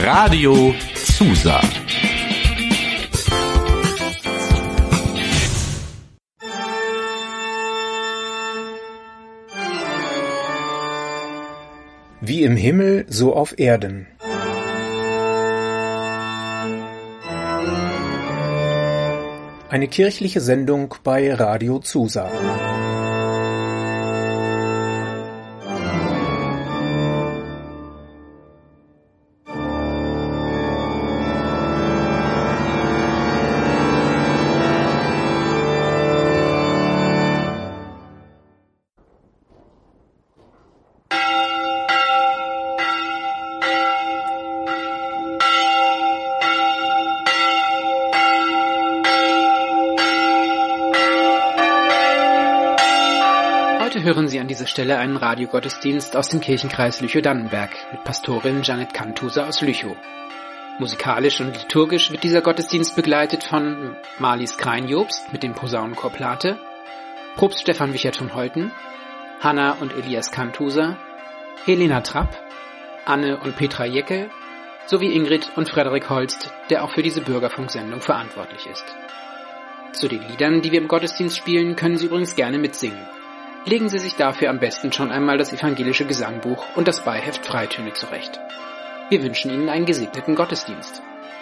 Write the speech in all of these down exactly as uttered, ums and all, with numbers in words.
Radio Zusa. Wie im Himmel, so auf Erden. Eine kirchliche Sendung bei Radio Zusa. Hören Sie an dieser Stelle einen Radiogottesdienst aus dem Kirchenkreis Lüchow-Dannenberg mit Pastorin Janet Cantusa aus Lüchow. Musikalisch und liturgisch wird dieser Gottesdienst begleitet von Marlies Kreinjobst mit dem Posaunenchor Plate, Propst Stefan Wichert von Holten, Hanna und Elias Cantusa, Helena Trapp, Anne und Petra Jeckel sowie Ingrid und Frederik Holst, der auch für diese Bürgerfunksendung verantwortlich ist. Zu den Liedern, die wir im Gottesdienst spielen, können Sie übrigens gerne mitsingen. Legen Sie sich dafür am besten schon einmal das evangelische Gesangbuch und das Beiheft Freitöne zurecht. Wir wünschen Ihnen einen gesegneten Gottesdienst.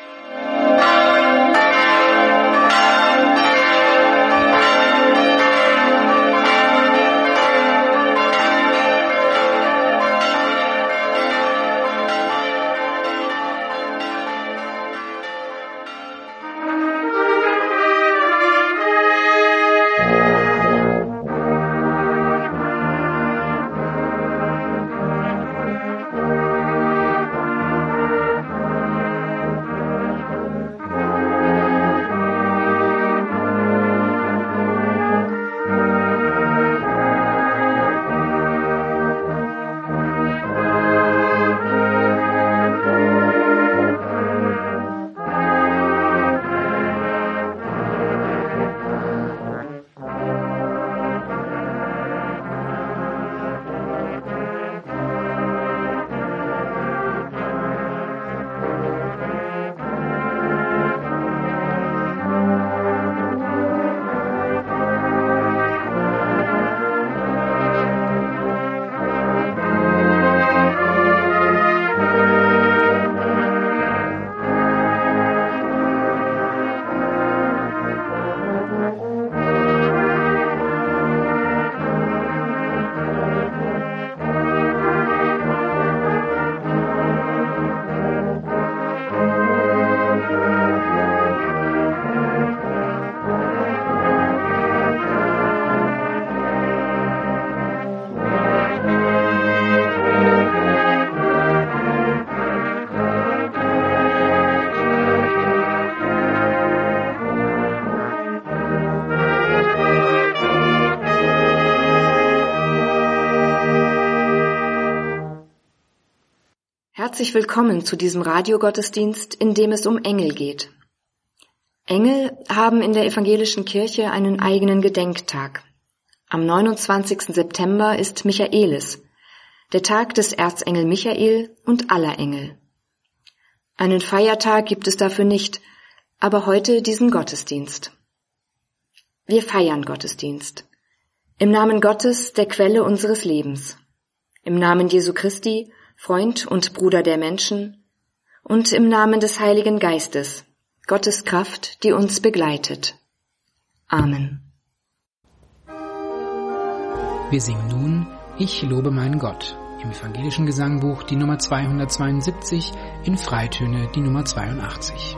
Herzlich willkommen zu diesem Radiogottesdienst, in dem es um Engel geht. Engel haben in der evangelischen Kirche einen eigenen Gedenktag. Am neunundzwanzigsten September ist Michaelis, der Tag des Erzengel Michael und aller Engel. Einen Feiertag gibt es dafür nicht, aber heute diesen Gottesdienst. Wir feiern Gottesdienst. Im Namen Gottes, der Quelle unseres Lebens. Im Namen Jesu Christi, Freund und Bruder der Menschen, und im Namen des Heiligen Geistes, Gottes Kraft, die uns begleitet. Amen. Wir singen nun Ich lobe meinen Gott, im evangelischen Gesangbuch die Nummer zweihundertzweiundsiebzig, in Freitöne die Nummer zweiundachtzig.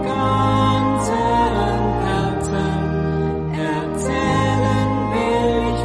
Erzählen will ich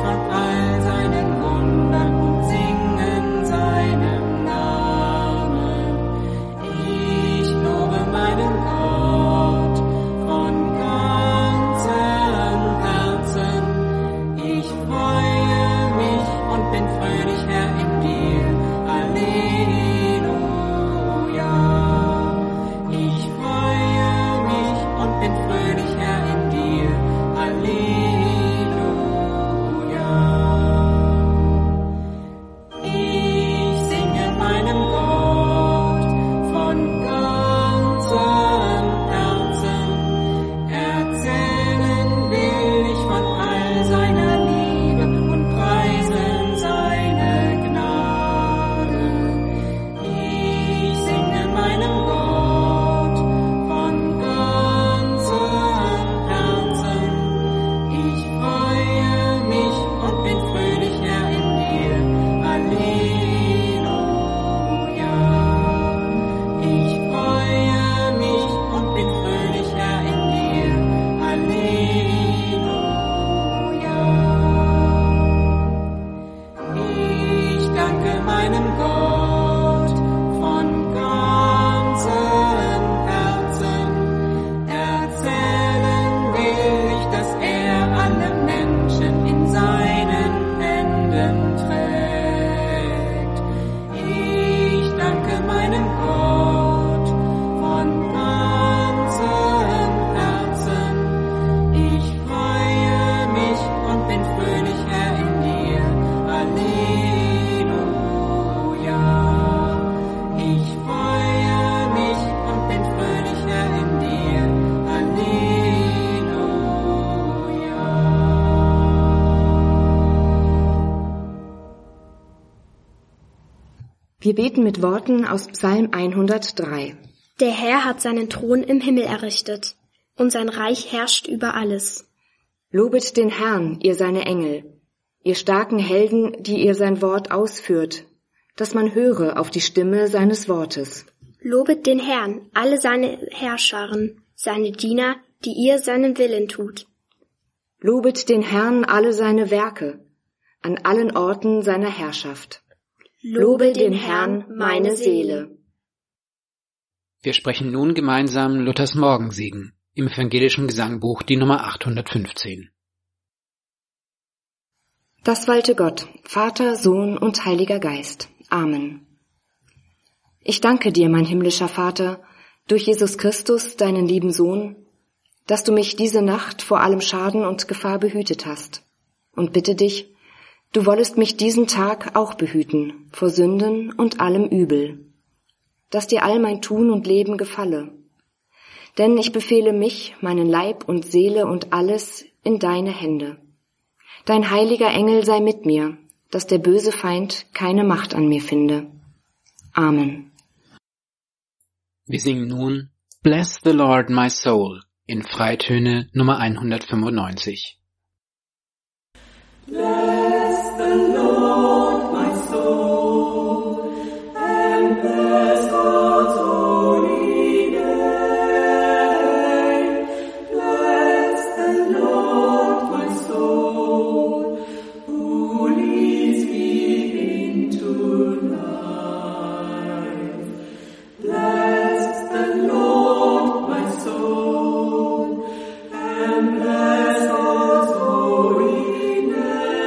Wir beten mit Worten aus Psalm hundertdrei. Der Herr hat seinen Thron im Himmel errichtet, und sein Reich herrscht über alles. Lobet den Herrn, ihr seine Engel, ihr starken Helden, die ihr sein Wort ausführt, dass man höre auf die Stimme seines Wortes. Lobet den Herrn, alle seine Herrscharen, seine Diener, die ihr seinen Willen tut. Lobet den Herrn alle seine Werke, an allen Orten seiner Herrschaft. Lobe den Herrn, meine Seele. Wir sprechen nun gemeinsam Luthers Morgensegen im evangelischen Gesangbuch, die Nummer achthundertfünfzehn. Das walte Gott, Vater, Sohn und Heiliger Geist. Amen. Ich danke dir, mein himmlischer Vater, durch Jesus Christus, deinen lieben Sohn, dass du mich diese Nacht vor allem Schaden und Gefahr behütet hast, und bitte dich, du wollest mich diesen Tag auch behüten vor Sünden und allem Übel, dass dir all mein Tun und Leben gefalle. Denn ich befehle mich, meinen Leib und Seele und alles in deine Hände. Dein heiliger Engel sei mit mir, dass der böse Feind keine Macht an mir finde. Amen. Wir singen nun Bless the Lord my soul in Freitöne Nummer hundertfünfundneunzig. Bless the Lord my soul and bless God's holy name. Bless the Lord my soul who leads me into life. Bless the Lord my soul and bless God's holy name.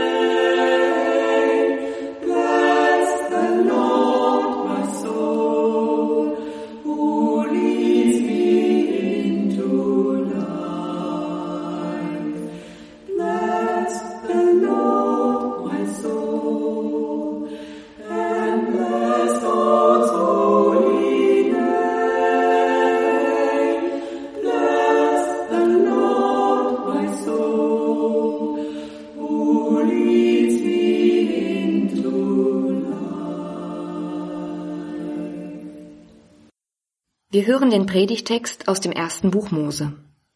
Bless the Lord my soul who leads me into life. Bless the Lord my soul and bless God's holy name. Bless the Lord my soul who leads me into life. Wir hören den Predigtext aus dem ersten Buch Mose.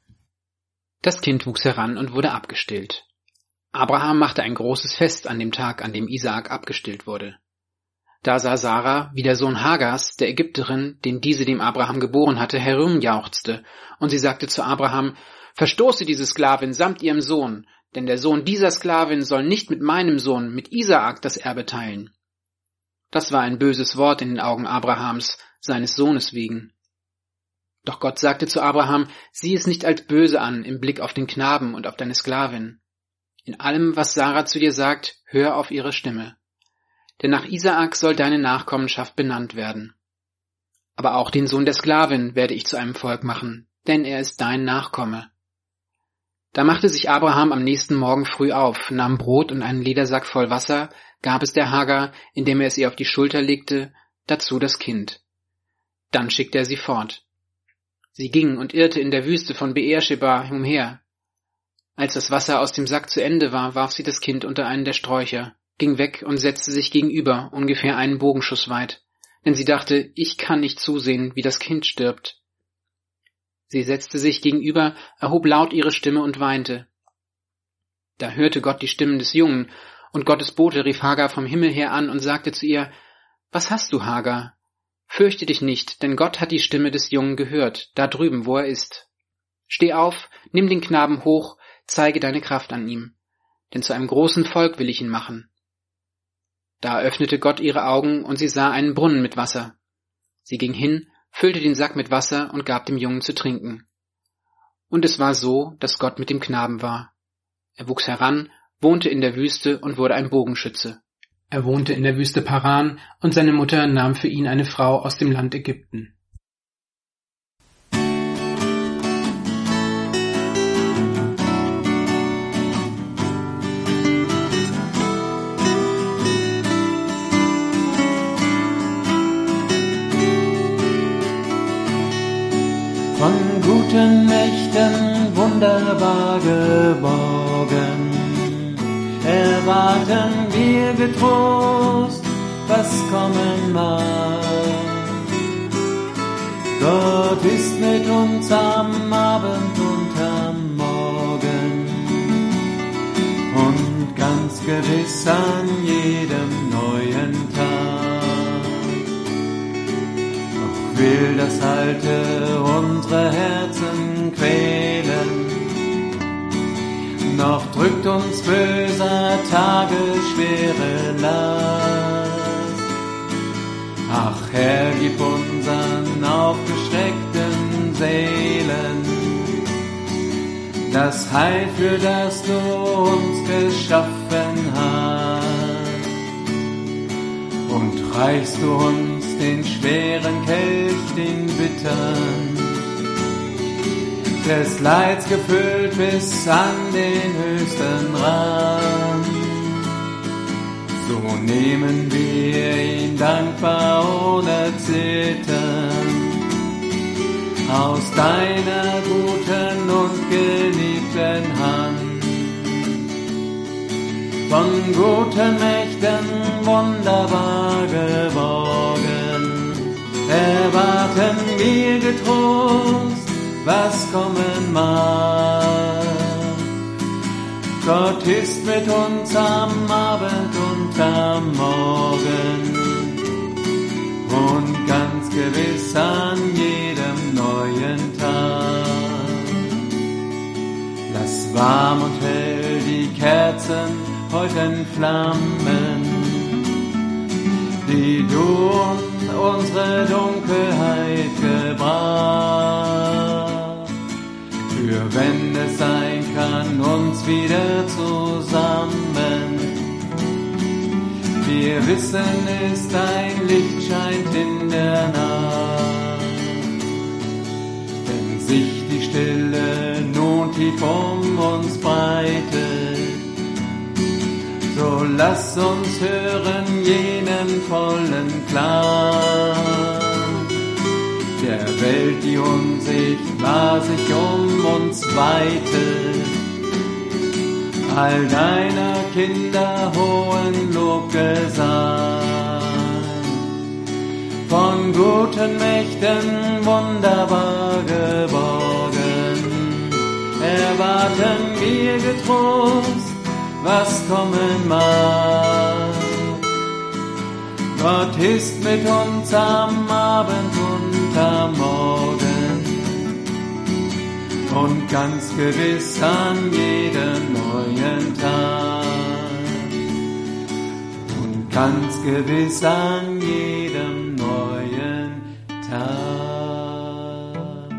Das Kind wuchs heran und wurde abgestillt. Abraham machte ein großes Fest an dem Tag, an dem Isaak abgestillt wurde. Da sah Sarah, wie der Sohn Hagars, der Ägypterin, den diese dem Abraham geboren hatte, herumjauchzte, und sie sagte zu Abraham, verstoße diese Sklavin samt ihrem Sohn, denn der Sohn dieser Sklavin soll nicht mit meinem Sohn, mit Isaak, das Erbe teilen. Das war ein böses Wort in den Augen Abrahams, seines Sohnes wegen. Doch Gott sagte zu Abraham, sieh es nicht als böse an im Blick auf den Knaben und auf deine Sklavin. In allem, was Sarah zu dir sagt, hör auf ihre Stimme. Denn nach Isaak soll deine Nachkommenschaft benannt werden. Aber auch den Sohn der Sklavin werde ich zu einem Volk machen, denn er ist dein Nachkomme. Da machte sich Abraham am nächsten Morgen früh auf, nahm Brot und einen Ledersack voll Wasser, gab es der Hagar, indem er es ihr auf die Schulter legte, dazu das Kind. Dann schickte er sie fort. Sie ging und irrte in der Wüste von Beersheba umher. Als das Wasser aus dem Sack zu Ende war, warf sie das Kind unter einen der Sträucher, ging weg und setzte sich gegenüber, ungefähr einen Bogenschuss weit, denn sie dachte, ich kann nicht zusehen, wie das Kind stirbt. Sie setzte sich gegenüber, erhob laut ihre Stimme und weinte. Da hörte Gott die Stimmen des Jungen, und Gottes Bote rief Hagar vom Himmel her an und sagte zu ihr, was hast du, Hagar? Fürchte dich nicht, denn Gott hat die Stimme des Jungen gehört, da drüben, wo er ist. Steh auf, nimm den Knaben hoch, zeige deine Kraft an ihm, denn zu einem großen Volk will ich ihn machen. Da öffnete Gott ihre Augen, und sie sah einen Brunnen mit Wasser. Sie ging hin, füllte den Sack mit Wasser und gab dem Jungen zu trinken. Und es war so, dass Gott mit dem Knaben war. Er wuchs heran, wohnte in der Wüste und wurde ein Bogenschütze. Er wohnte in der Wüste Paran, und seine Mutter nahm für ihn eine Frau aus dem Land Ägypten. Von guten Mächten wunderbar geborgen, erwarten wir getrost, was was kommen mag. Gott ist mit uns am Abend und am Morgen und ganz gewiss an jedem neuen Tag. Doch will das Alte unsere Herzen quälen, noch drückt uns böser Tage schwere Last. Ach Herr, gib unseren aufgeschreckten Seelen das Heil, für das du uns geschaffen hast. Und reichst du uns den schweren Kelch, den bittern, des Leids gefüllt bis an den höchsten Rand. So nehmen wir ihn dankbar ohne Zittern aus deiner guten und geliebten Hand. Von guten Mächten wunderbar geborgen, erwarten wir getrost, was kommen mag. Gott ist mit uns am Abend und am Morgen und ganz gewiss an jedem neuen Tag. Lass warm und hell die Kerzen heute entflammen, die du in unsere Dunkelheit gebracht. Für wenn es sein kann, uns wieder zusammen. Wir wissen, ist ein Licht scheint in der Nacht. Wenn sich die Stille nun tief um uns breitet, so lass uns hören jenen vollen Klang der Welt, die unsichtbar sich um uns weitet, all deiner Kinder hohen Lobgesang. Von guten Mächten wunderbar geborgen, erwarten wir getrost, was kommen mag. Gott ist mit uns am Abend und am Morgen und ganz gewiss an jedem neuen Tag. Und ganz gewiss an jedem neuen Tag.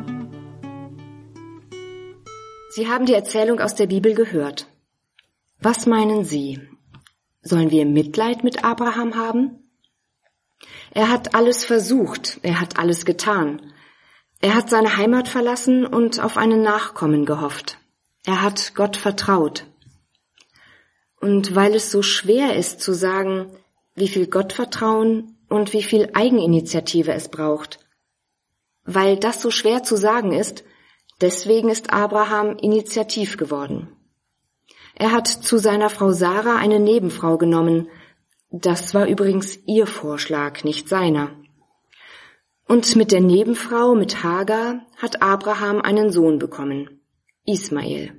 Sie haben die Erzählung aus der Bibel gehört. Was meinen Sie? Sollen wir Mitleid mit Abraham haben? Er hat alles versucht, er hat alles getan. Er hat seine Heimat verlassen und auf einen Nachkommen gehofft. Er hat Gott vertraut. Und weil es so schwer ist zu sagen, wie viel Gottvertrauen und wie viel Eigeninitiative es braucht, weil das so schwer zu sagen ist, deswegen ist Abraham initiativ geworden. Er hat zu seiner Frau Sarah eine Nebenfrau genommen. Das war übrigens ihr Vorschlag, nicht seiner. Und mit der Nebenfrau, mit Hagar, hat Abraham einen Sohn bekommen, Ismael.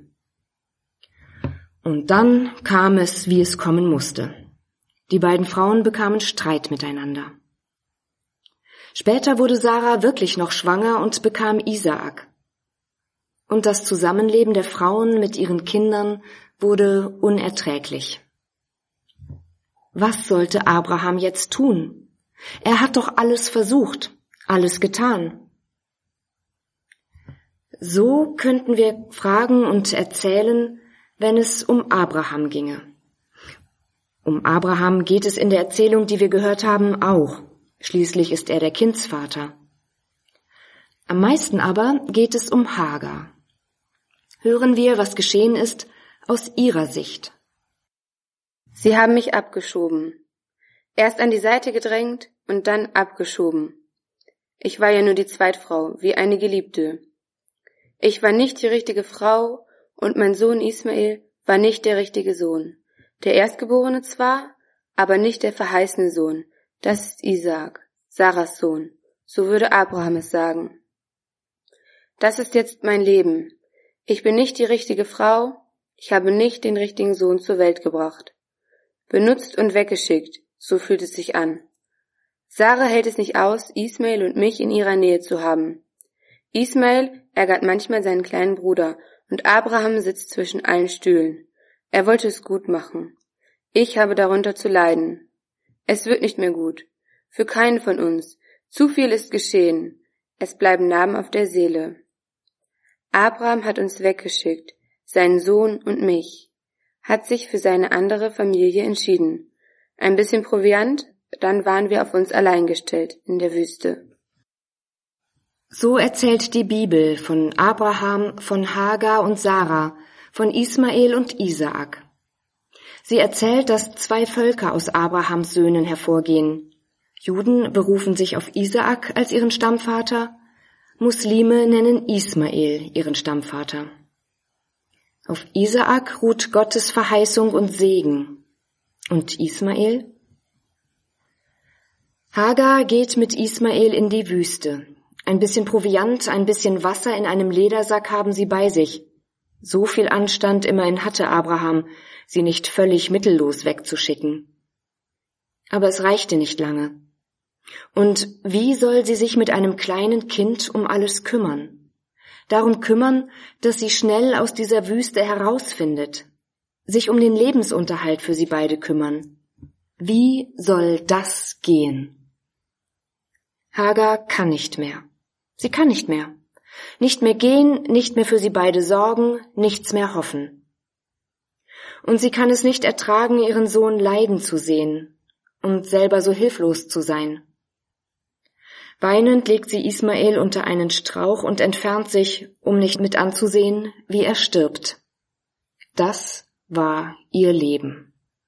Und dann kam es, wie es kommen musste. Die beiden Frauen bekamen Streit miteinander. Später wurde Sarah wirklich noch schwanger und bekam Isaak. Und das Zusammenleben der Frauen mit ihren Kindern wurde unerträglich. Was sollte Abraham jetzt tun? Er hat doch alles versucht, alles getan. So könnten wir fragen und erzählen, wenn es um Abraham ginge. Um Abraham geht es in der Erzählung, die wir gehört haben, auch. Schließlich ist er der Kindsvater. Am meisten aber geht es um Hagar. Hören wir, was geschehen ist, aus ihrer Sicht. Sie haben mich abgeschoben. Erst an die Seite gedrängt und dann abgeschoben. Ich war ja nur die Zweitfrau, wie eine Geliebte. Ich war nicht die richtige Frau und mein Sohn Ismael war nicht der richtige Sohn. Der Erstgeborene zwar, aber nicht der verheißene Sohn, Das ist Isaak, Sarahs Sohn. So würde Abraham es sagen. Das ist jetzt mein Leben. Ich bin nicht die richtige Frau. Ich habe nicht den richtigen Sohn zur Welt gebracht. Benutzt und weggeschickt, so fühlt es sich an. Sarah hält es nicht aus, Ismael und mich in ihrer Nähe zu haben. Ismael ärgert manchmal seinen kleinen Bruder und Abraham sitzt zwischen allen Stühlen. Er wollte es gut machen. Ich habe darunter zu leiden. Es wird nicht mehr gut. Für keinen von uns. Zu viel ist geschehen. Es bleiben Narben auf der Seele. Abraham hat uns weggeschickt, seinen Sohn und mich, hat sich für seine andere Familie entschieden. Ein bisschen Proviant, dann waren wir auf uns allein gestellt in der Wüste. So erzählt die Bibel von Abraham, von Hagar und Sarah, von Ismael und Isaak. Sie erzählt, dass zwei Völker aus Abrahams Söhnen hervorgehen. Juden berufen sich auf Isaak als ihren Stammvater, Muslime nennen Ismael ihren Stammvater. Auf Isaak ruht Gottes Verheißung und Segen. Und Ismael? Hagar geht mit Ismael in die Wüste. Ein bisschen Proviant, ein bisschen Wasser in einem Ledersack haben sie bei sich. So viel Anstand immerhin hatte Abraham, sie nicht völlig mittellos wegzuschicken. Aber es reichte nicht lange. Und wie soll sie sich mit einem kleinen Kind um alles kümmern? Darum kümmern, dass sie schnell aus dieser Wüste herausfindet, sich um den Lebensunterhalt für sie beide kümmern. Wie soll das gehen? Hagar kann nicht mehr. Sie kann nicht mehr. Nicht mehr gehen, nicht mehr für sie beide sorgen, nichts mehr hoffen. Und sie kann es nicht ertragen, ihren Sohn leiden zu sehen und selber so hilflos zu sein. Weinend legt sie Ismael unter einen Strauch und entfernt sich, um nicht mit anzusehen, wie er stirbt. Das war ihr Leben.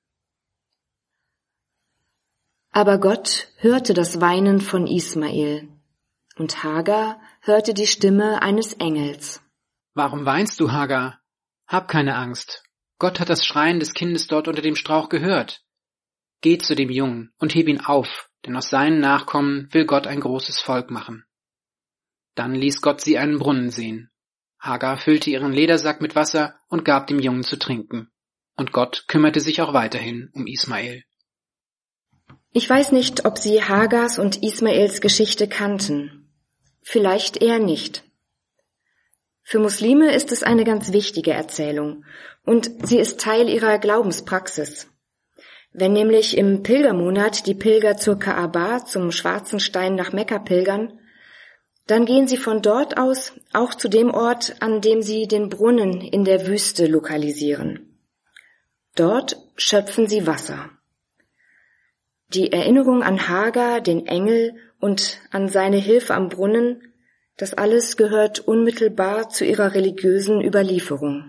Aber Gott hörte das Weinen von Ismael, und Hagar hörte die Stimme eines Engels. Warum weinst du, Hagar? Hab keine Angst. Gott hat das Schreien des Kindes dort unter dem Strauch gehört. Geh zu dem Jungen und heb ihn auf, denn aus seinen Nachkommen will Gott ein großes Volk machen. Dann ließ Gott sie einen Brunnen sehen. Hagar füllte ihren Ledersack mit Wasser und gab dem Jungen zu trinken. Und Gott kümmerte sich auch weiterhin um Ismael. Ich weiß nicht, ob Sie Hagars und Ismaels Geschichte kannten. Vielleicht eher nicht. Für Muslime ist es eine ganz wichtige Erzählung und sie ist Teil ihrer Glaubenspraxis. Wenn nämlich im Pilgermonat die Pilger zur Kaaba, zum Schwarzen Stein nach Mekka pilgern, dann gehen sie von dort aus auch zu dem Ort, an dem sie den Brunnen in der Wüste lokalisieren. Dort schöpfen sie Wasser. Die Erinnerung an Hagar, den Engel und an seine Hilfe am Brunnen, das alles gehört unmittelbar zu ihrer religiösen Überlieferung.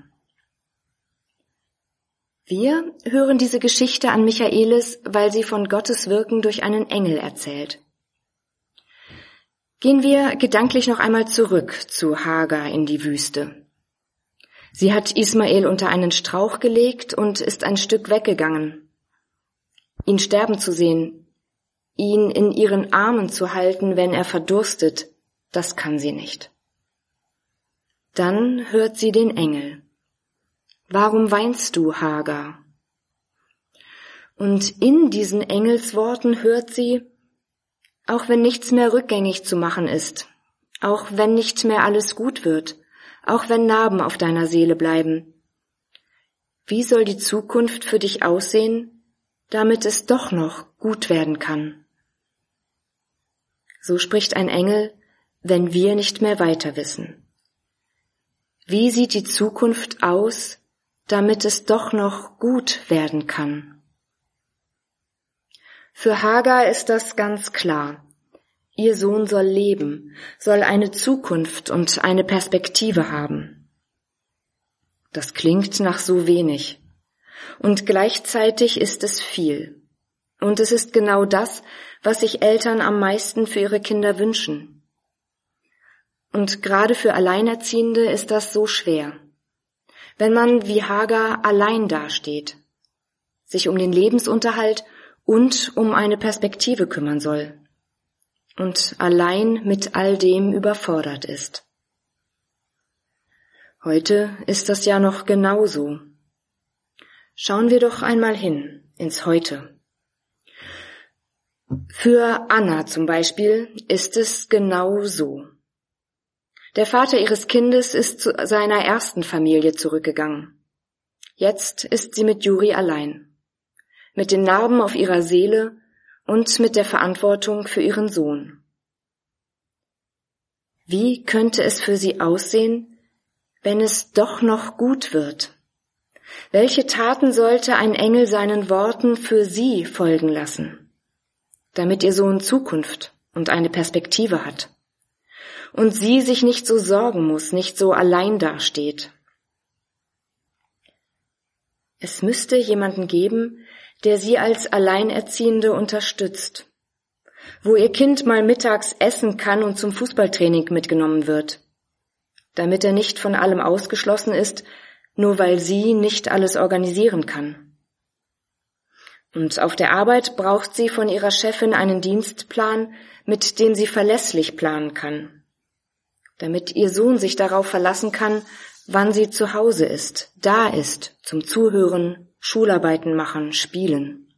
Wir hören diese Geschichte an Michaelis, weil sie von Gottes Wirken durch einen Engel erzählt. Gehen wir gedanklich noch einmal zurück zu Hagar in die Wüste. Sie hat Ismael unter einen Strauch gelegt und ist ein Stück weggegangen. Ihn sterben zu sehen, ihn in ihren Armen zu halten, wenn er verdurstet, das kann sie nicht. Dann hört sie den Engel. Warum weinst du, Hagar? Und in diesen Engelsworten hört sie, auch wenn nichts mehr rückgängig zu machen ist, auch wenn nicht mehr alles gut wird, auch wenn Narben auf deiner Seele bleiben, wie soll die Zukunft für dich aussehen, damit es doch noch gut werden kann? So spricht ein Engel, wenn wir nicht mehr weiter wissen. Wie sieht die Zukunft aus, damit es doch noch gut werden kann? Für Hagar ist das ganz klar. Ihr Sohn soll leben, soll eine Zukunft und eine Perspektive haben. Das klingt nach so wenig. Und gleichzeitig ist es viel. Und es ist genau das, was sich Eltern am meisten für ihre Kinder wünschen. Und gerade für Alleinerziehende ist das so schwer. Wenn man wie Hagar allein dasteht, sich um den Lebensunterhalt und um eine Perspektive kümmern soll und allein mit all dem überfordert ist. Heute ist das ja noch genauso. Schauen wir doch einmal hin ins Heute. Für Anna zum Beispiel ist es genau so. Der Vater ihres Kindes ist zu seiner ersten Familie zurückgegangen. Jetzt ist sie mit Juri allein, mit den Narben auf ihrer Seele und mit der Verantwortung für ihren Sohn. Wie könnte es für sie aussehen, wenn es doch noch gut wird? Welche Taten sollte ein Engel seinen Worten für sie folgen lassen, damit ihr Sohn Zukunft und eine Perspektive hat und sie sich nicht so sorgen muss, nicht so allein dasteht? Es müsste jemanden geben, der sie als Alleinerziehende unterstützt, wo ihr Kind mal mittags essen kann und zum Fußballtraining mitgenommen wird, damit er nicht von allem ausgeschlossen ist, nur weil sie nicht alles organisieren kann. Und auf der Arbeit braucht sie von ihrer Chefin einen Dienstplan, mit dem sie verlässlich planen kann, damit ihr Sohn sich darauf verlassen kann, wann sie zu Hause ist, da ist, zum Zuhören, Schularbeiten machen, spielen.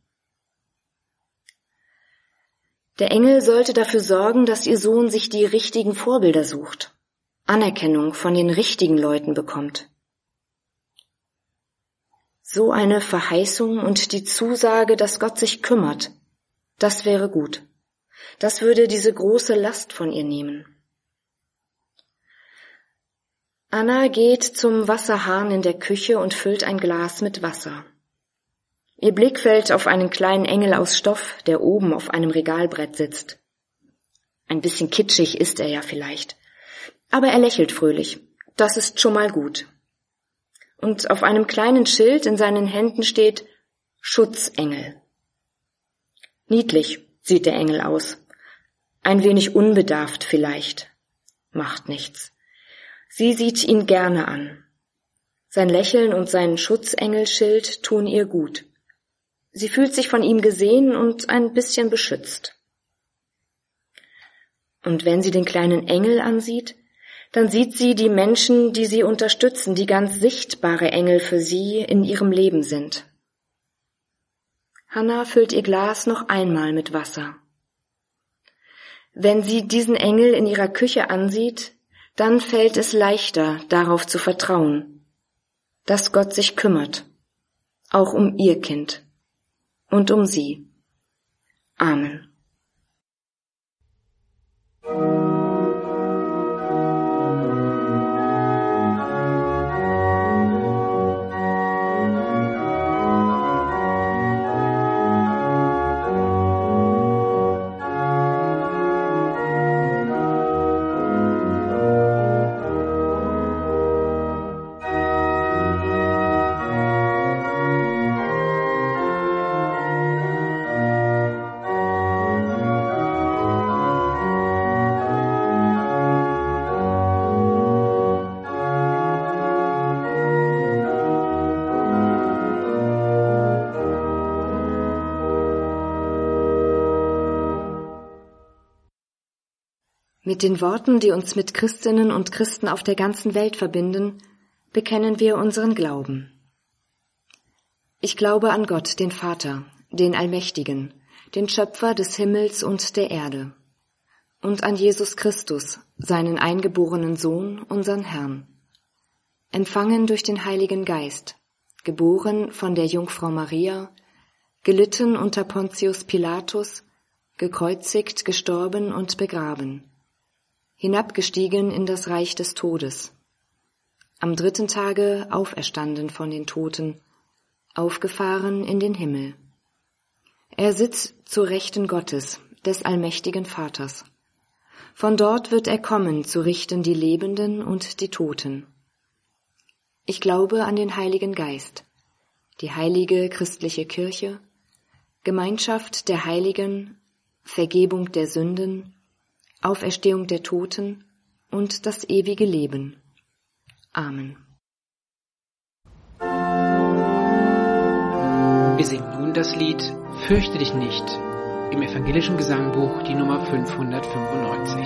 Der Engel sollte dafür sorgen, dass ihr Sohn sich die richtigen Vorbilder sucht, Anerkennung von den richtigen Leuten bekommt. So eine Verheißung und die Zusage, dass Gott sich kümmert, das wäre gut. Das würde diese große Last von ihr nehmen. Anna geht zum Wasserhahn in der Küche und füllt ein Glas mit Wasser. Ihr Blick fällt auf einen kleinen Engel aus Stoff, der oben auf einem Regalbrett sitzt. Ein bisschen kitschig ist er ja vielleicht, aber er lächelt fröhlich. Das ist schon mal gut. Und auf einem kleinen Schild in seinen Händen steht Schutzengel. Niedlich sieht der Engel aus. Ein wenig unbedarft vielleicht. Macht nichts. Sie sieht ihn gerne an. Sein Lächeln und sein Schutzengelschild tun ihr gut. Sie fühlt sich von ihm gesehen und ein bisschen beschützt. Und wenn sie den kleinen Engel ansieht, dann sieht sie die Menschen, die sie unterstützen, die ganz sichtbare Engel für sie in ihrem Leben sind. Hannah füllt ihr Glas noch einmal mit Wasser. Wenn sie diesen Engel in ihrer Küche ansieht, dann fällt es leichter, darauf zu vertrauen, dass Gott sich kümmert, auch um ihr Kind und um sie. Amen. Mit den Worten, die uns mit Christinnen und Christen auf der ganzen Welt verbinden, bekennen wir unseren Glauben. Ich glaube an Gott, den Vater, den Allmächtigen, den Schöpfer des Himmels und der Erde, und an Jesus Christus, seinen eingeborenen Sohn, unseren Herrn, empfangen durch den Heiligen Geist, geboren von der Jungfrau Maria, gelitten unter Pontius Pilatus, gekreuzigt, gestorben und begraben, hinabgestiegen in das Reich des Todes, am dritten Tage auferstanden von den Toten, aufgefahren in den Himmel. Er sitzt zur Rechten Gottes, des allmächtigen Vaters. Von dort wird er kommen, zu richten die Lebenden und die Toten. Ich glaube an den Heiligen Geist, die heilige christliche Kirche, Gemeinschaft der Heiligen, Vergebung der Sünden, Auferstehung der Toten und das ewige Leben. Amen. Wir singen nun das Lied Fürchte dich nicht im evangelischen Gesangbuch die Nummer fünfhundertfünfundneunzig.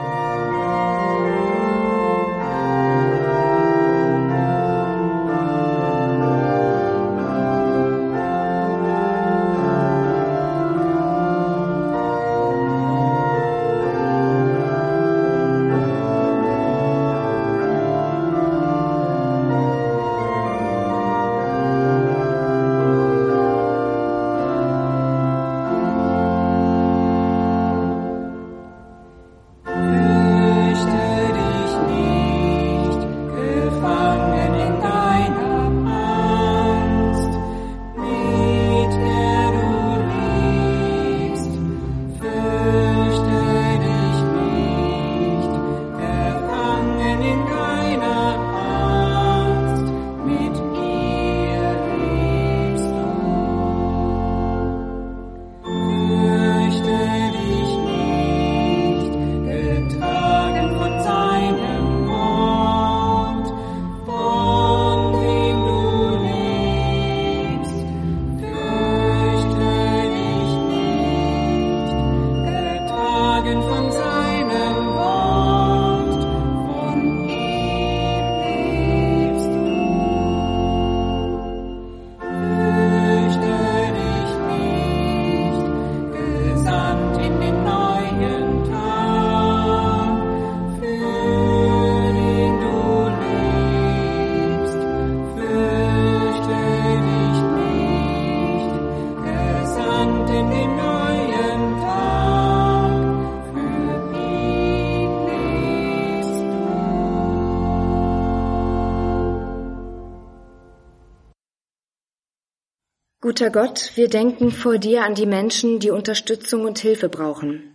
Guter Gott, wir denken vor dir an die Menschen, die Unterstützung und Hilfe brauchen,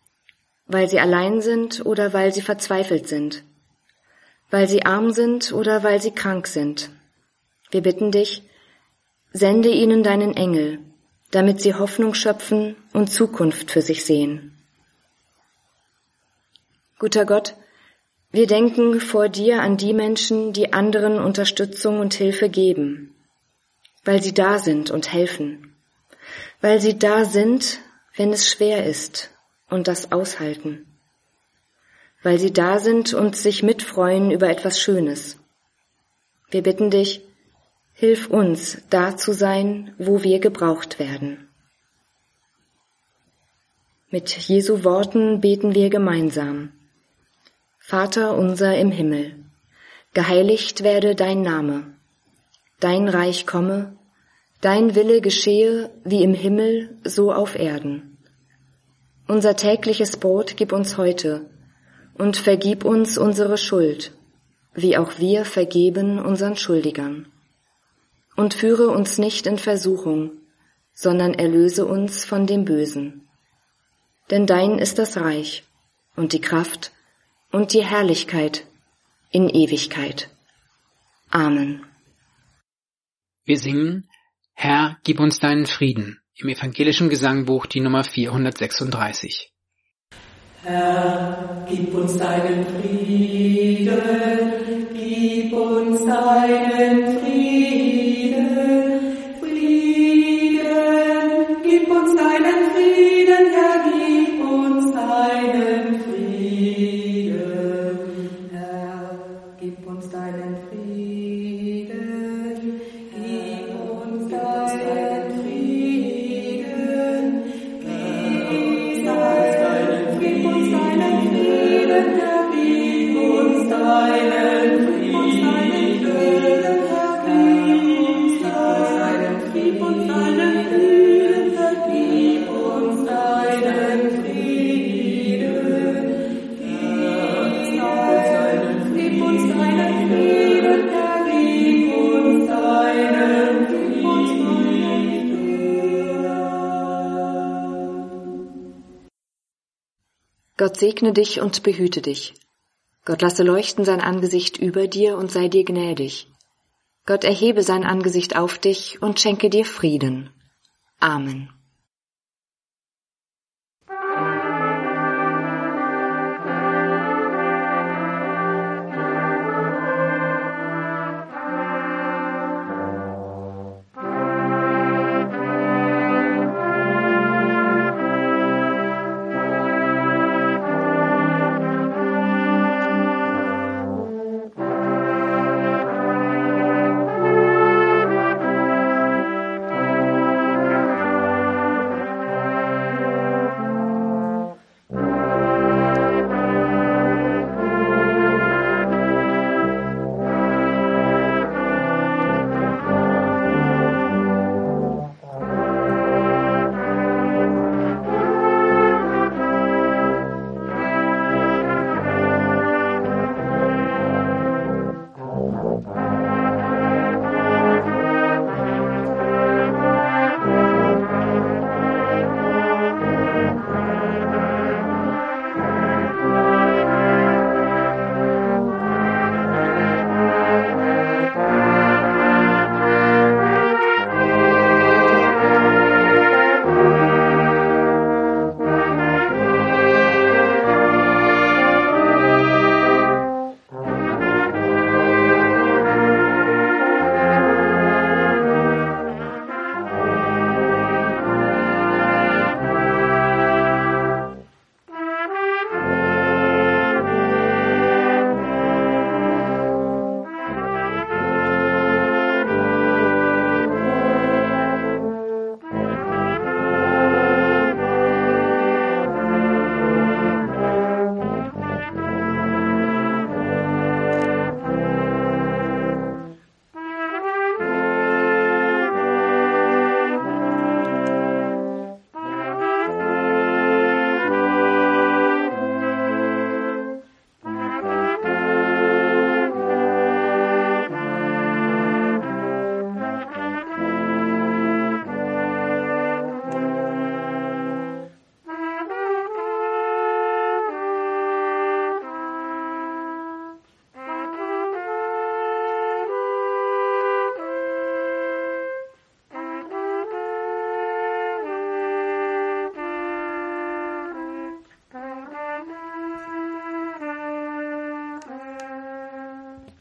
weil sie allein sind oder weil sie verzweifelt sind, weil sie arm sind oder weil sie krank sind. Wir bitten dich, sende ihnen deinen Engel, damit sie Hoffnung schöpfen und Zukunft für sich sehen. Guter Gott, wir denken vor dir an die Menschen, die anderen Unterstützung und Hilfe geben, weil sie da sind und helfen, weil sie da sind, wenn es schwer ist und das aushalten, weil sie da sind und sich mitfreuen über etwas Schönes. Wir bitten dich, hilf uns, da zu sein, wo wir gebraucht werden. Mit Jesu Worten beten wir gemeinsam. Vater unser im Himmel, geheiligt werde dein Name. Dein Reich komme, dein Wille geschehe, wie im Himmel, so auf Erden. Unser tägliches Brot gib uns heute und vergib uns unsere Schuld, wie auch wir vergeben unseren Schuldigern. Und führe uns nicht in Versuchung, sondern erlöse uns von dem Bösen. Denn dein ist das Reich und die Kraft und die Herrlichkeit in Ewigkeit. Amen. Wir singen Herr, gib uns deinen Frieden im evangelischen Gesangbuch die Nummer vierhundertsechsunddreißig. Herr, gib uns deinen Frieden, gib uns deinen Frieden, Frieden, gib uns deinen Frieden, Herr, gib uns deinen Frieden, Herr, gib uns deinen Frieden. Gott segne dich und behüte dich. Gott lasse leuchten sein Angesicht über dir und sei dir gnädig. Gott erhebe sein Angesicht auf dich und schenke dir Frieden. Amen.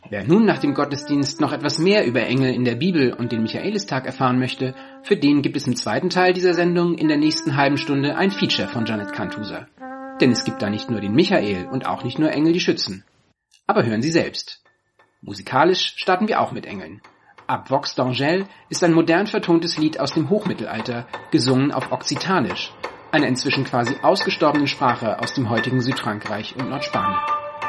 Wer nun nach dem Gottesdienst noch etwas mehr über Engel in der Bibel und den Michaelistag erfahren möchte, für den gibt es im zweiten Teil dieser Sendung in der nächsten halben Stunde ein Feature von Janet Cantusa. Denn es gibt da nicht nur den Michael und auch nicht nur Engel, die schützen. Aber hören Sie selbst. Musikalisch starten wir auch mit Engeln. Ab Vox d'Angel ist ein modern vertontes Lied aus dem Hochmittelalter, gesungen auf Okzitanisch, einer inzwischen quasi ausgestorbenen Sprache aus dem heutigen Südfrankreich und Nordspanien.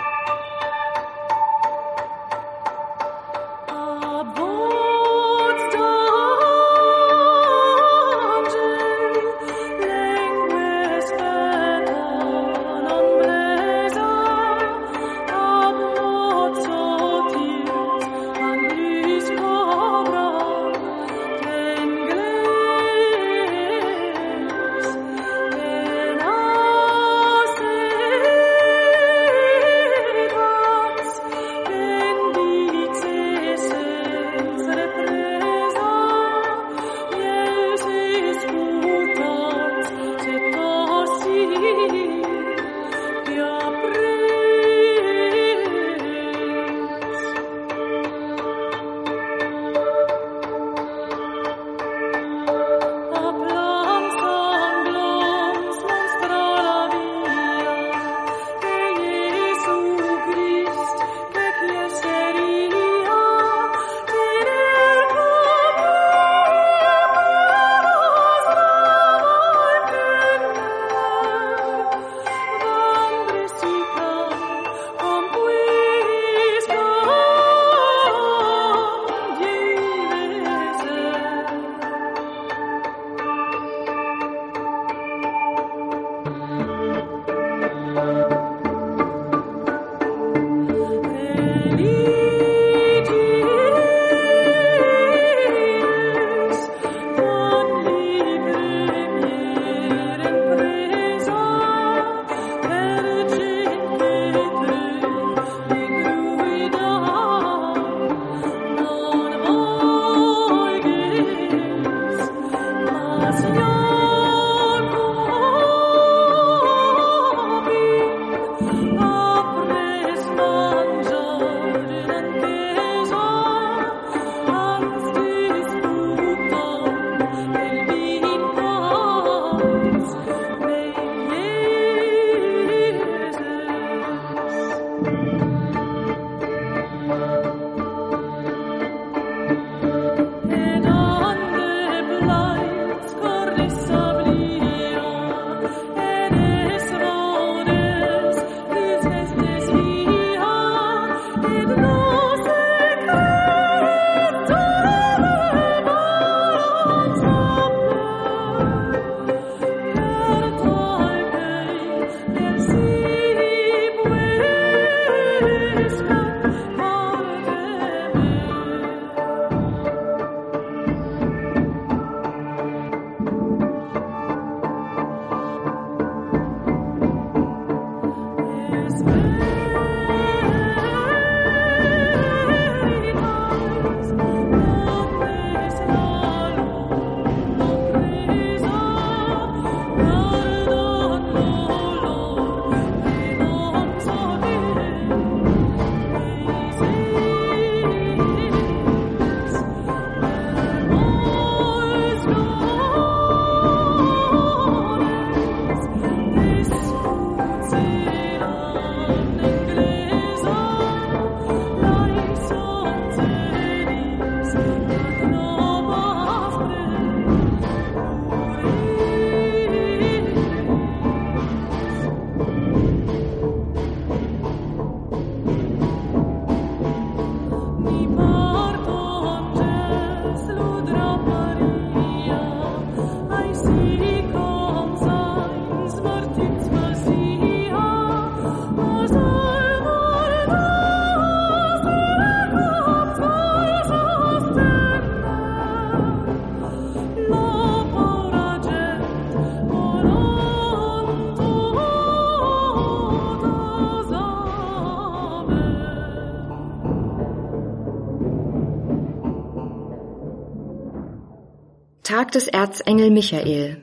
Tag des Erzengel Michael.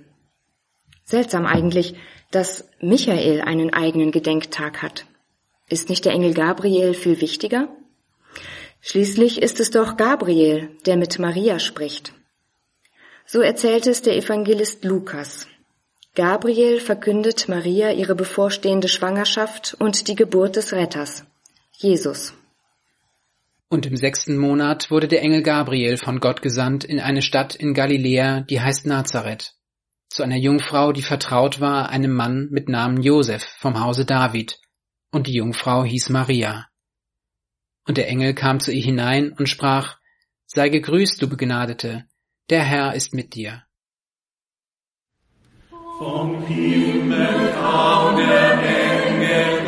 Seltsam eigentlich, dass Michael einen eigenen Gedenktag hat. Ist nicht der Engel Gabriel viel wichtiger? Schließlich ist es doch Gabriel, der mit Maria spricht. So erzählt es der Evangelist Lukas. Gabriel verkündet Maria ihre bevorstehende Schwangerschaft und die Geburt des Retters, Jesus. Und im sechsten Monat wurde der Engel Gabriel von Gott gesandt in eine Stadt in Galiläa, die heißt Nazareth, zu einer Jungfrau, die vertraut war einem Mann mit Namen Josef vom Hause David, und die Jungfrau hieß Maria. Und der Engel kam zu ihr hinein und sprach: Sei gegrüßt, du Begnadete, der Herr ist mit dir. Vom Himmel kam der Engel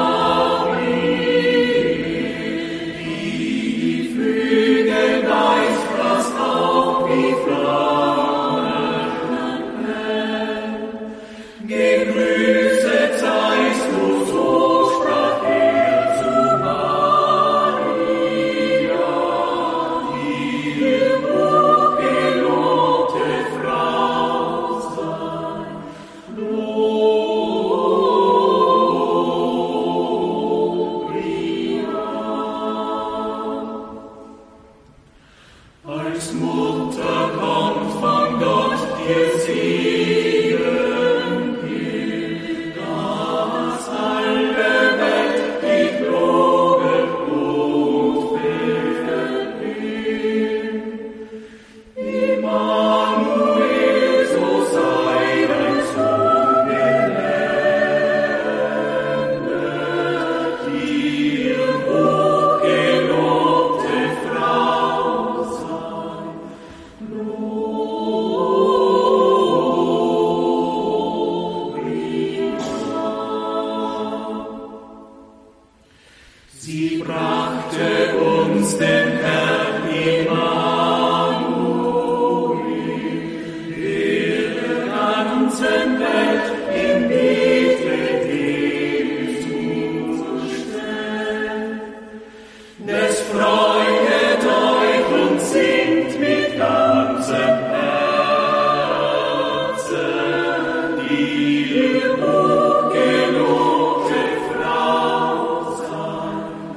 Gabriel, die Flügel Geisters auf wie Flammen. Gegrüßet seist du, so sprach er zu Maria, die hochgelobte Frau sei. Als Mutter kommt von Gott dir Segen hin, dass alle Welt dich lobet und befehlt. Immanuel, so sei dein Sohn gelendet, dir hochgelobte Frau sei. Sie brachte uns den Herrn Immanuel, der ganzen Welt in Bethlehem zustellen. Des freuet euch und singt mit ganzem Herzen, die hochgelobte Frau sei.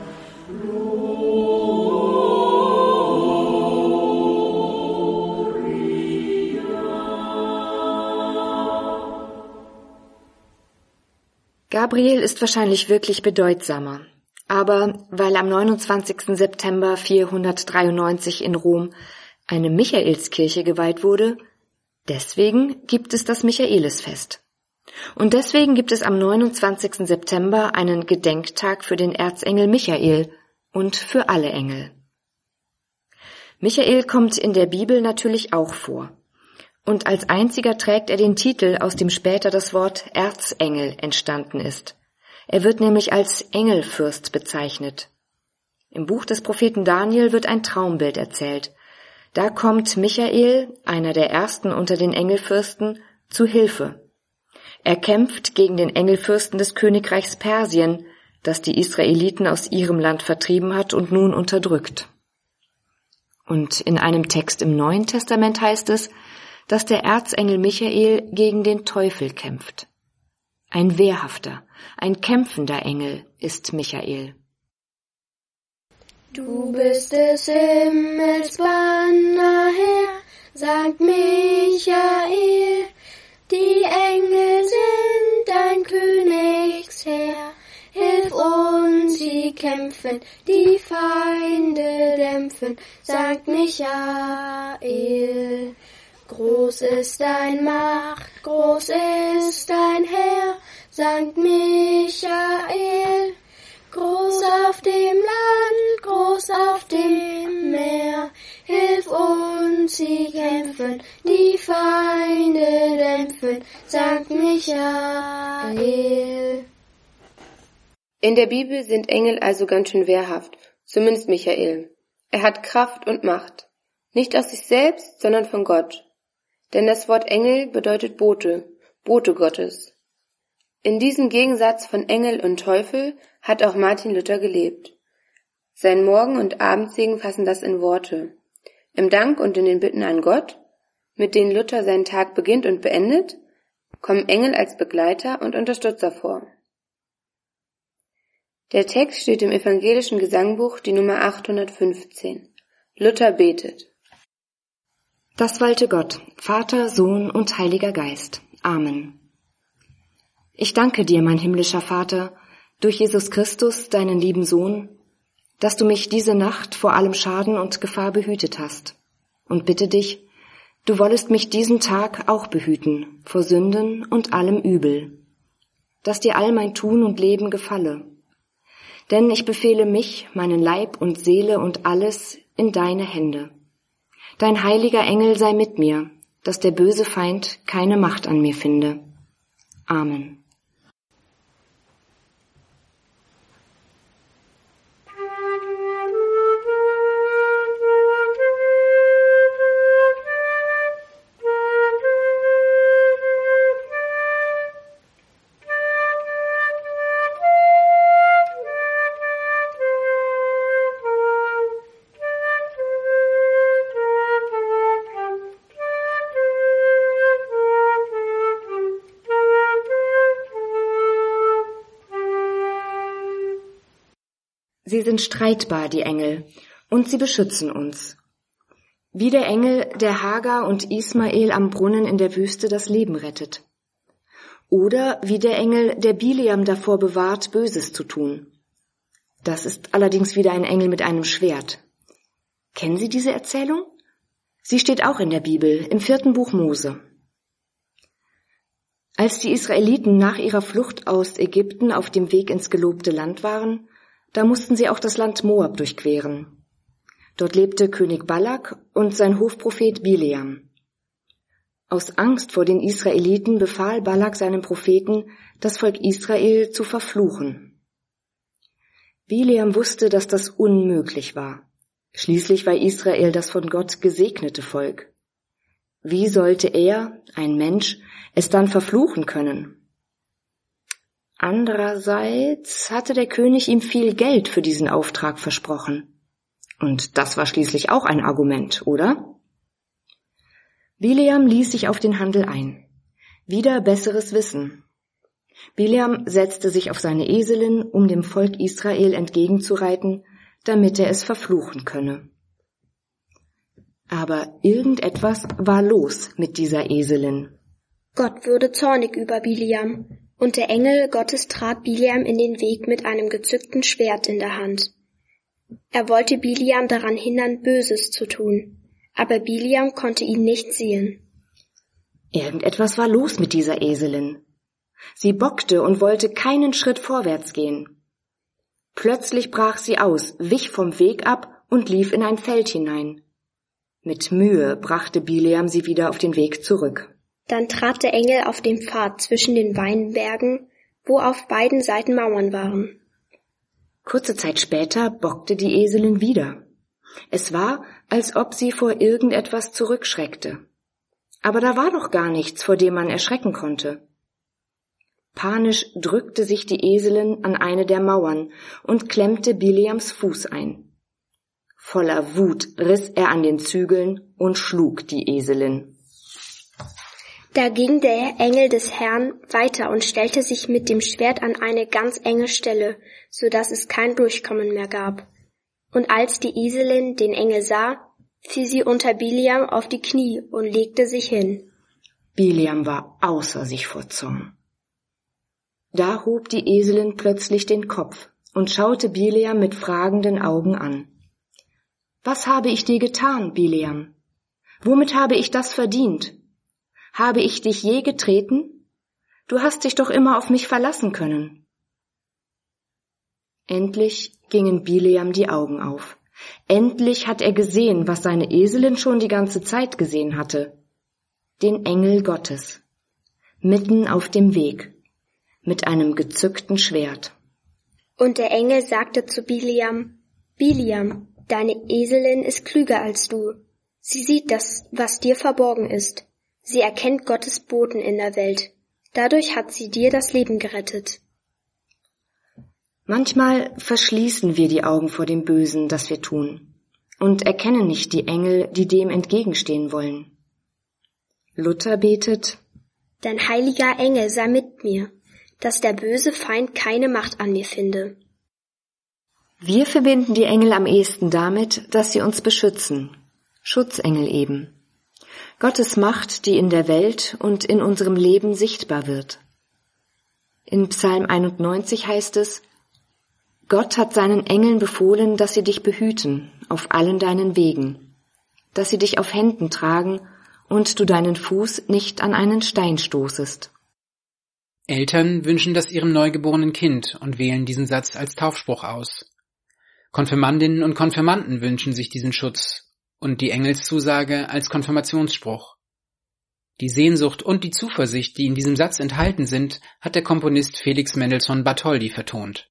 Gabriel ist wahrscheinlich wirklich bedeutsamer. Aber weil am neunundzwanzigsten September vierhundertdreiundneunzig in Rom eine Michaelskirche geweiht wurde, deswegen gibt es das Michaelisfest. Und deswegen gibt es am neunundzwanzigsten September einen Gedenktag für den Erzengel Michael und für alle Engel. Michael kommt in der Bibel natürlich auch vor. Und als einziger trägt er den Titel, aus dem später das Wort Erzengel entstanden ist. Er wird nämlich als Engelfürst bezeichnet. Im Buch des Propheten Daniel wird ein Traumbild erzählt. Da kommt Michael, einer der ersten unter den Engelfürsten, zu Hilfe. Er kämpft gegen den Engelfürsten des Königreichs Persien, das die Israeliten aus ihrem Land vertrieben hat und nun unterdrückt. Und in einem Text im Neuen Testament heißt es, dass der Erzengel Michael gegen den Teufel kämpft. Ein wehrhafter, ein kämpfender Engel ist Michael. Du bist des Himmels Banner Herr, sagt Michael. Die Engel sind dein Königsheer. Hilf uns, sie kämpfen, die Feinde dämpfen, sagt Michael. Groß ist dein Macht, groß ist dein Herr, sagt Michael. Groß auf dem Land, groß auf dem Meer, hilf uns, sie kämpfen, die Feinde dämpfen, sagt Michael. In der Bibel sind Engel also ganz schön wehrhaft, zumindest Michael. Er hat Kraft und Macht, nicht aus sich selbst, sondern von Gott. Denn das Wort Engel bedeutet Bote, Bote Gottes. In diesem Gegensatz von Engel und Teufel hat auch Martin Luther gelebt. Sein Morgen- und Abendsegen fassen das in Worte. Im Dank und in den Bitten an Gott, mit denen Luther seinen Tag beginnt und beendet, kommen Engel als Begleiter und Unterstützer vor. Der Text steht im evangelischen Gesangbuch, die Nummer achthundertfünfzehn. Luther betet. Das walte Gott, Vater, Sohn und Heiliger Geist. Amen. Ich danke dir, mein himmlischer Vater, durch Jesus Christus, deinen lieben Sohn, dass du mich diese Nacht vor allem Schaden und Gefahr behütet hast, und bitte dich, du wollest mich diesen Tag auch behüten vor Sünden und allem Übel, dass dir all mein Tun und Leben gefalle. Denn ich befehle mich, meinen Leib und Seele und alles in deine Hände. Dein heiliger Engel sei mit mir, dass der böse Feind keine Macht an mir finde. Amen. Sie sind streitbar, die Engel, und sie beschützen uns. Wie der Engel, der Hagar und Ismael am Brunnen in der Wüste das Leben rettet. Oder wie der Engel, der Bileam davor bewahrt, Böses zu tun. Das ist allerdings wieder ein Engel mit einem Schwert. Kennen Sie diese Erzählung? Sie steht auch in der Bibel, im vierten Buch Mose. Als die Israeliten nach ihrer Flucht aus Ägypten auf dem Weg ins gelobte Land waren, da mussten sie auch das Land Moab durchqueren. Dort lebte König Balak und sein Hofprophet Bileam. Aus Angst vor den Israeliten befahl Balak seinem Propheten, das Volk Israel zu verfluchen. Bileam wusste, dass das unmöglich war. Schließlich war Israel das von Gott gesegnete Volk. Wie sollte er, ein Mensch, es dann verfluchen können? Andererseits hatte der König ihm viel Geld für diesen Auftrag versprochen. Und das war schließlich auch ein Argument, oder? Bileam ließ sich auf den Handel ein. Wieder besseres Wissen. Bileam setzte sich auf seine Eselin, um dem Volk Israel entgegenzureiten, damit er es verfluchen könne. Aber irgendetwas war los mit dieser Eselin. Gott wurde zornig über Bileam, und der Engel Gottes trat Bileam in den Weg mit einem gezückten Schwert in der Hand. Er wollte Bileam daran hindern, Böses zu tun, aber Bileam konnte ihn nicht sehen. Irgendetwas war los mit dieser Eselin. Sie bockte und wollte keinen Schritt vorwärts gehen. Plötzlich brach sie aus, wich vom Weg ab und lief in ein Feld hinein. Mit Mühe brachte Bileam sie wieder auf den Weg zurück. Dann trat der Engel auf den Pfad zwischen den Weinbergen, wo auf beiden Seiten Mauern waren. Kurze Zeit später bockte die Eselin wieder. Es war, als ob sie vor irgendetwas zurückschreckte. Aber da war doch gar nichts, vor dem man erschrecken konnte. Panisch drückte sich die Eselin an eine der Mauern und klemmte Bileams Fuß ein. Voller Wut riss er an den Zügeln und schlug die Eselin. Da ging der Engel des Herrn weiter und stellte sich mit dem Schwert an eine ganz enge Stelle, so dass es kein Durchkommen mehr gab. Und als die Eselin den Engel sah, fiel sie unter Bileam auf die Knie und legte sich hin. Bileam war außer sich vor Zorn. Da hob die Eselin plötzlich den Kopf und schaute Bileam mit fragenden Augen an. »Was habe ich dir getan, Bileam? Womit habe ich das verdient? Habe ich dich je getreten? Du hast dich doch immer auf mich verlassen können.« Endlich gingen Bileam die Augen auf. Endlich hat er gesehen, was seine Eselin schon die ganze Zeit gesehen hatte. Den Engel Gottes. Mitten auf dem Weg. Mit einem gezückten Schwert. Und der Engel sagte zu Bileam, Bileam, deine Eselin ist klüger als du. Sie sieht das, was dir verborgen ist. Sie erkennt Gottes Boten in der Welt. Dadurch hat sie dir das Leben gerettet. Manchmal verschließen wir die Augen vor dem Bösen, das wir tun, und erkennen nicht die Engel, die dem entgegenstehen wollen. Luther betet, Dein heiliger Engel sei mit mir, dass der böse Feind keine Macht an mir finde. Wir verbinden die Engel am ehesten damit, dass sie uns beschützen. Schutzengel eben. Gottes Macht, die in der Welt und in unserem Leben sichtbar wird. In Psalm einundneunzig heißt es: Gott hat seinen Engeln befohlen, dass sie dich behüten auf allen deinen Wegen, dass sie dich auf Händen tragen und du deinen Fuß nicht an einen Stein stoßest. Eltern wünschen das ihrem neugeborenen Kind und wählen diesen Satz als Taufspruch aus. Konfirmandinnen und Konfirmanden wünschen sich diesen Schutz und die Engelszusage als Konfirmationsspruch. Die Sehnsucht und die Zuversicht, die in diesem Satz enthalten sind, hat der Komponist Felix Mendelssohn Bartholdy vertont.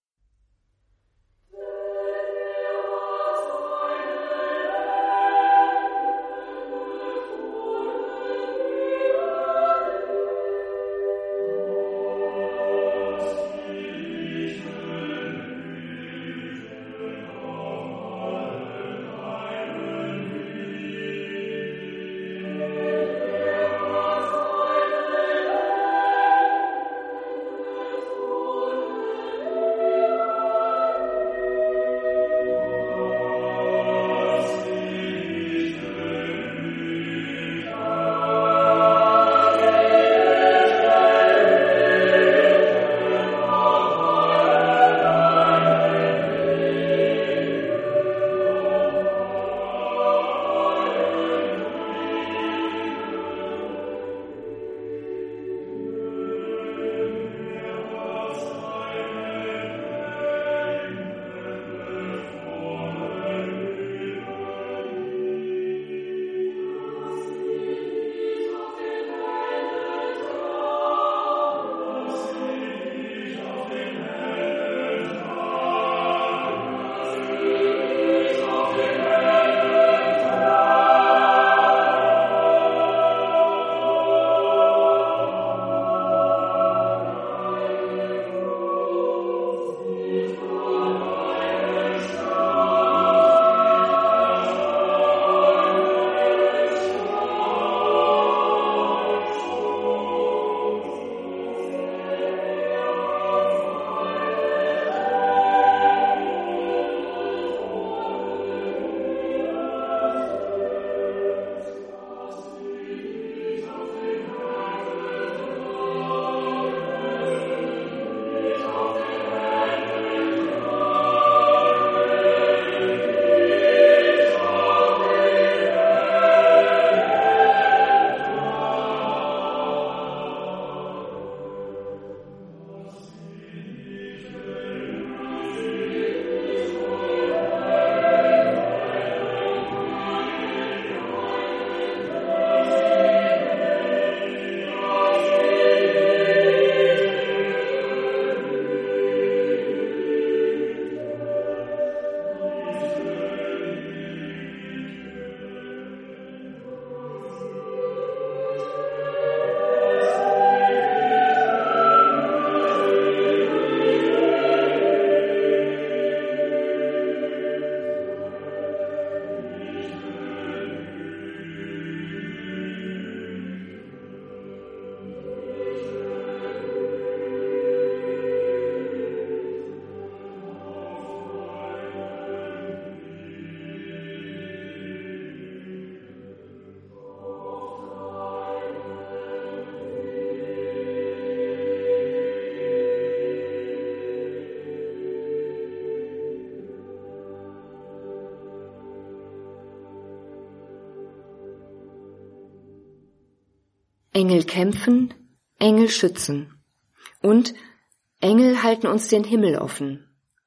Engel kämpfen, Engel schützen und Engel halten uns den Himmel offen.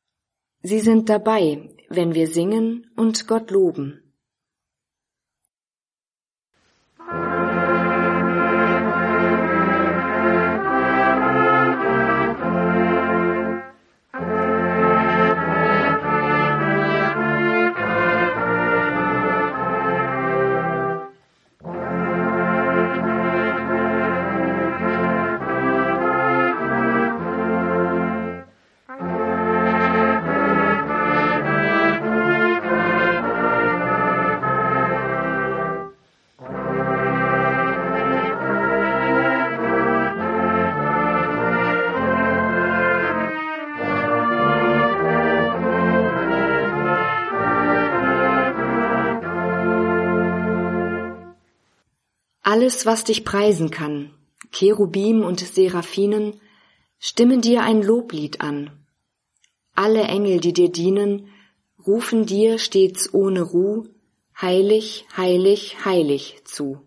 Sie sind dabei, wenn wir singen und Gott loben. Alles, was dich preisen kann, Cherubim und Seraphinen, stimmen dir ein Loblied an. Alle Engel, die dir dienen, rufen dir stets ohne Ruh, heilig, heilig, heilig zu.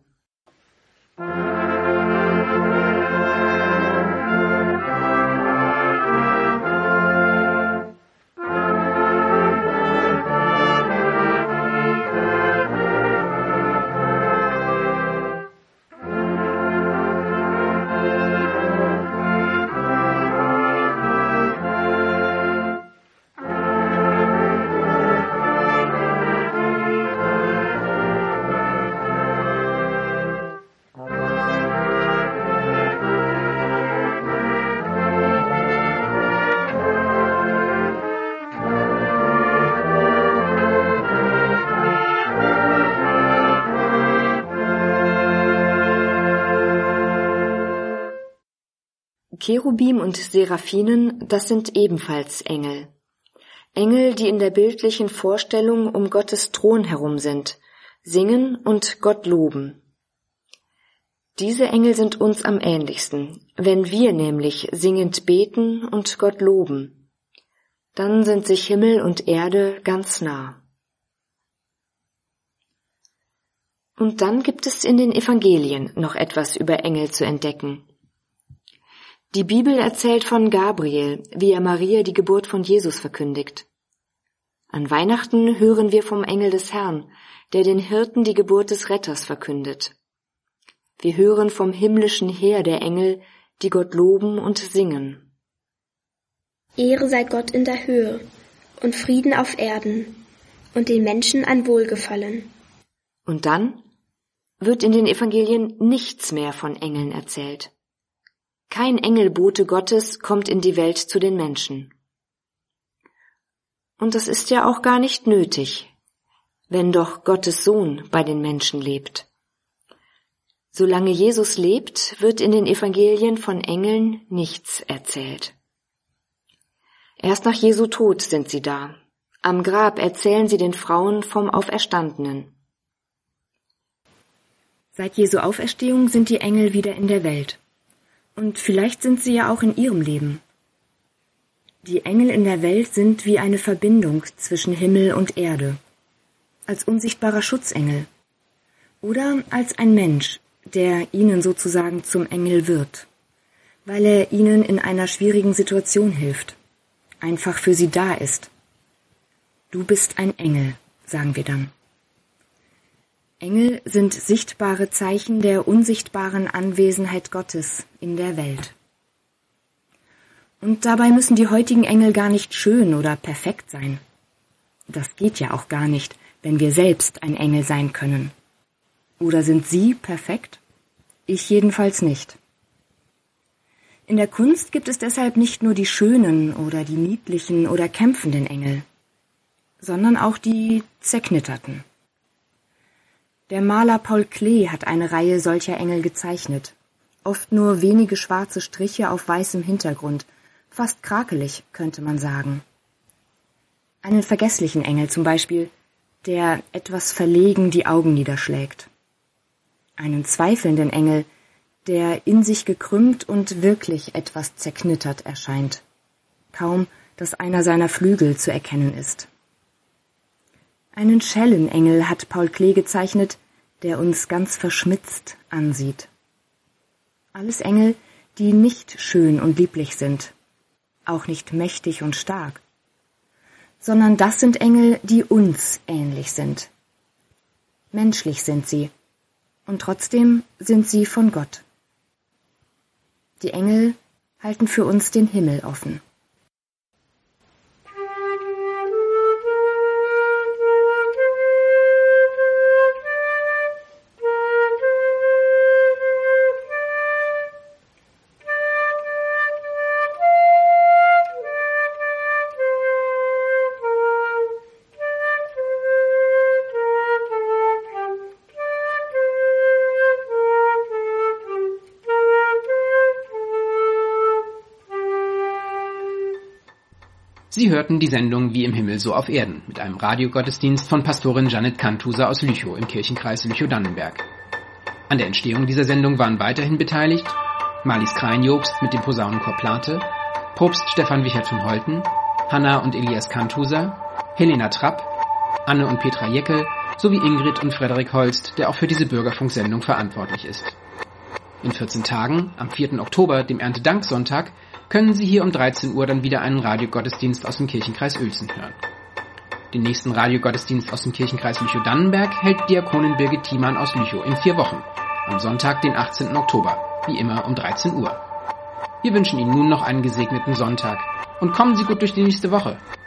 Cherubim und Seraphinen, das sind ebenfalls Engel. Engel, die in der bildlichen Vorstellung um Gottes Thron herum sind, singen und Gott loben. Diese Engel sind uns am ähnlichsten, wenn wir nämlich singend beten und Gott loben. Dann sind sich Himmel und Erde ganz nah. Und dann gibt es in den Evangelien noch etwas über Engel zu entdecken. Die Bibel erzählt von Gabriel, wie er Maria die Geburt von Jesus verkündigt. An Weihnachten hören wir vom Engel des Herrn, der den Hirten die Geburt des Retters verkündet. Wir hören vom himmlischen Heer der Engel, die Gott loben und singen. Ehre sei Gott in der Höhe und Frieden auf Erden und den Menschen ein Wohlgefallen. Und dann wird in den Evangelien nichts mehr von Engeln erzählt. Kein Engelbote Gottes kommt in die Welt zu den Menschen. Und das ist ja auch gar nicht nötig, wenn doch Gottes Sohn bei den Menschen lebt. Solange Jesus lebt, wird in den Evangelien von Engeln nichts erzählt. Erst nach Jesu Tod sind sie da. Am Grab erzählen sie den Frauen vom Auferstandenen. Seit Jesu Auferstehung sind die Engel wieder in der Welt. Und vielleicht sind sie ja auch in ihrem Leben. Die Engel in der Welt sind wie eine Verbindung zwischen Himmel und Erde, als unsichtbarer Schutzengel oder als ein Mensch, der ihnen sozusagen zum Engel wird, weil er ihnen in einer schwierigen Situation hilft, einfach für sie da ist. Du bist ein Engel, sagen wir dann. Engel sind sichtbare Zeichen der unsichtbaren Anwesenheit Gottes in der Welt. Und dabei müssen die heutigen Engel gar nicht schön oder perfekt sein. Das geht ja auch gar nicht, wenn wir selbst ein Engel sein können. Oder sind sie perfekt? Ich jedenfalls nicht. In der Kunst gibt es deshalb nicht nur die schönen oder die niedlichen oder kämpfenden Engel, sondern auch die zerknitterten. Der Maler Paul Klee hat eine Reihe solcher Engel gezeichnet. Oft nur wenige schwarze Striche auf weißem Hintergrund. Fast krakelig, könnte man sagen. Einen vergesslichen Engel zum Beispiel, der etwas verlegen die Augen niederschlägt. Einen zweifelnden Engel, der in sich gekrümmt und wirklich etwas zerknittert erscheint. Kaum, dass einer seiner Flügel zu erkennen ist. Einen Schellenengel hat Paul Klee gezeichnet, der uns ganz verschmitzt ansieht. Alles Engel, die nicht schön und lieblich sind, auch nicht mächtig und stark, sondern das sind Engel, die uns ähnlich sind. Menschlich sind sie, und trotzdem sind sie von Gott. Die Engel halten für uns den Himmel offen. Sie hörten die Sendung Wie im Himmel, so auf Erden mit einem Radiogottesdienst von Pastorin Janet Kantuser aus Lüchow im Kirchenkreis Lüchow-Dannenberg. An der Entstehung dieser Sendung waren weiterhin beteiligt Marlies Kreinjobst mit dem Posaunenchor Plate, Propst Stefan Wichert von Holten, Hanna und Elias Kanthuser, Helena Trapp, Anne und Petra Jeckel sowie Ingrid und Frederik Holst, der auch für diese Bürgerfunksendung verantwortlich ist. In vierzehn Tagen, am vierten Oktober, dem Erntedanksonntag, können Sie hier um dreizehn Uhr dann wieder einen Radiogottesdienst aus dem Kirchenkreis Uelzen hören. Den nächsten Radiogottesdienst aus dem Kirchenkreis Lüchow-Dannenberg hält Diakonin Birgit Thiemann aus Lüchow in vier Wochen, am Sonntag, den achtzehnten Oktober, wie immer um dreizehn Uhr. Wir wünschen Ihnen nun noch einen gesegneten Sonntag und kommen Sie gut durch die nächste Woche.